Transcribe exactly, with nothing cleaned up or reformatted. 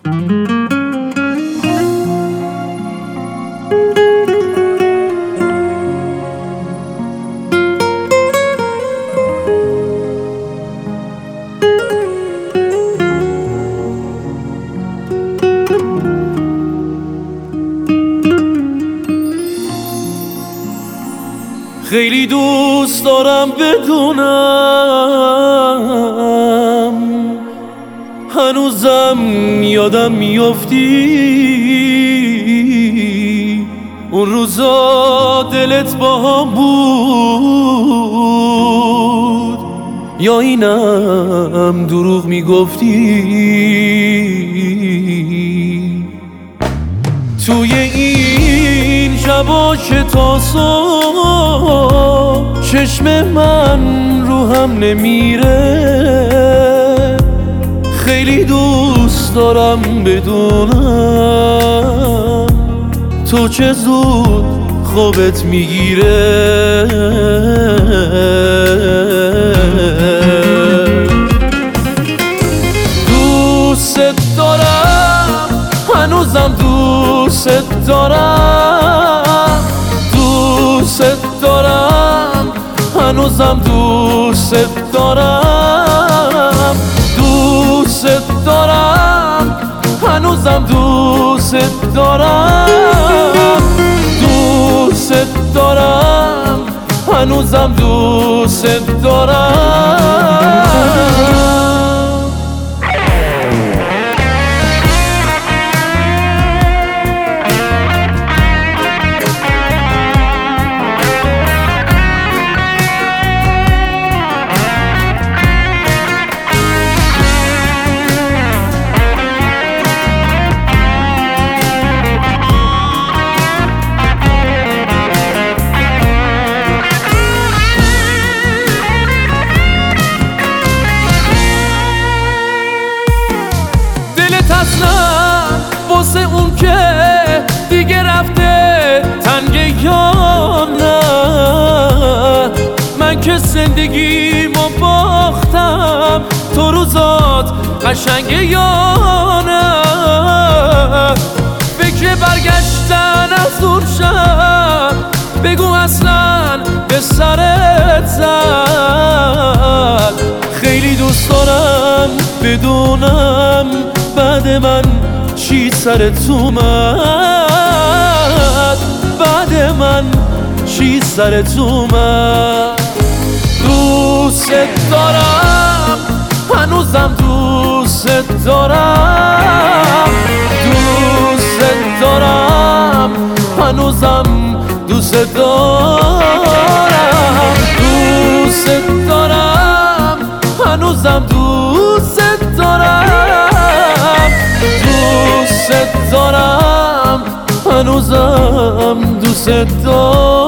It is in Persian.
خیلی دوست دارم بدونم هنوزم یادم میافتی، اون روزا دلت با هم بود یا اینم دروغ میگفتی؟ توی این شبا که تا صبح چشم من رو هم نمیره، خیلی دوست دارم بدونم تو چه زود خوابت میگیره. دوست دارم هنوزم دوست دارم، دوست دارم هنوزم دوست دارم، دوست دارم هنوزم دوست دارم، دوست دارم هنوزم دوست دارم. اصلا واسه اون که دیگه رفته تنگه یا نه، من که زندگیمو باختم تو روزات قشنگه یا نه، فکر برگشتن از اون شب بگو اصلا به سرت زد. خیلی دوست دارم بدونم بعد من چی سرت اومد، بعد من چی سرت اومد. دوست دارم هنوزم دوست دارم، دوست دارم هنوزم دوست دارم، دوست دارم هنوزم دوست دارم، دوست دارم هنوزم دوست دارم.